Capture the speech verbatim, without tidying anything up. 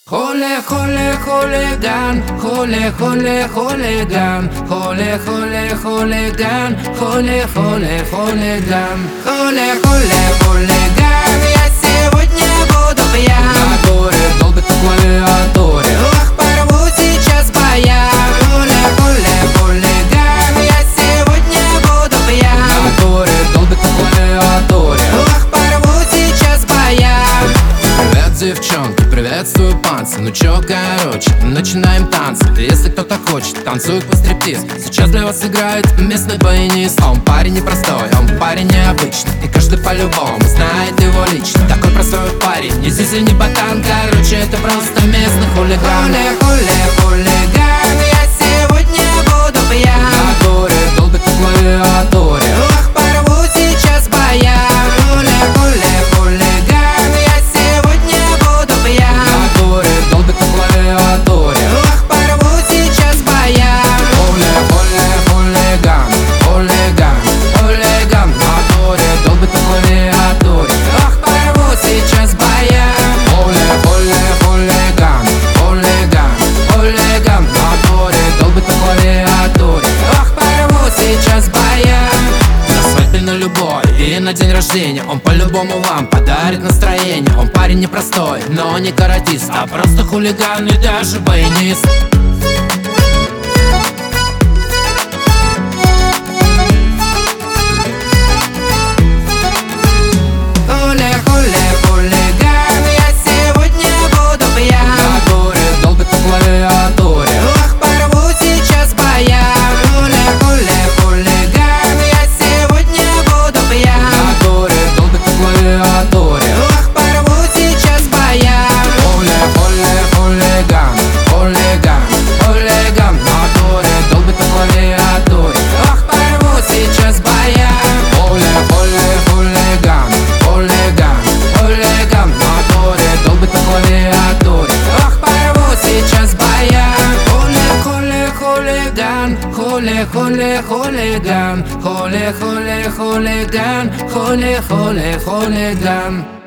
Холе, холе, хулиган, холе, холе, хулиган, холе, холе, хулиган, холе, холе, хулиган, холе, холе, хулиган. Я сегодня буду пьян, который долбит по клавиатуре. Ох, порву сейчас баян. Холе, холе, хулиган. Я сегодня буду пьян, который долбит по клавиатуре. Ох, порву сейчас баян. Привет, девчонки, приветствую панцы. Ну чё, короче, начинаем танцы. Если кто-то хочет, танцует по стриптиз. Сейчас для вас играет местный баянист. Он парень непростой, он парень необычный, и каждый по-любому знает его лично. Такой простой парень, не зизи, не ботан. Короче, это просто местный хулиган. Холе, холе, хулиган. Я сегодня буду пьян, который долбит по клавиатуре. Ох, порву сейчас баян. Холе, холе, хулиган. Я сегодня буду пьян, который долбит по клавиатуре. Ох, порву сейчас баян. Холе, холе, хулиган, хулиган, хулиган, который долбит по клавиатуре. Ох, порву сейчас баян. Холе, холе, хулиган, хулиган, хулиган, который долбит по клавиатуре. Ох, порву сейчас баян. На свадьбе, на любой и на день рождения он по-любому вам подарит настроение. Он парень непростой, но не каратист, а просто хулиган и даже баянист. Холе, холе, хулиган. Я сегодня буду пьян, который долбит по клавиатуре. Ох, порву сейчас баян. Холе, холе, хулиган. Я сегодня буду пьян, который долбит по клавиатуре. Ох, порву сейчас баян. Холе, холе, хулиган, хулиган, хулиган, который долбит по клавиатуре. Ох, порву сейчас баян. Холе, холе, хулиган, хулиган, хулиган, который долбит по клавиатуре. Ох, порву сейчас баян. Холе, холе, хулиган, холе, холе, хулиган, холе, холе, хулиган, холе, холе, хулиган.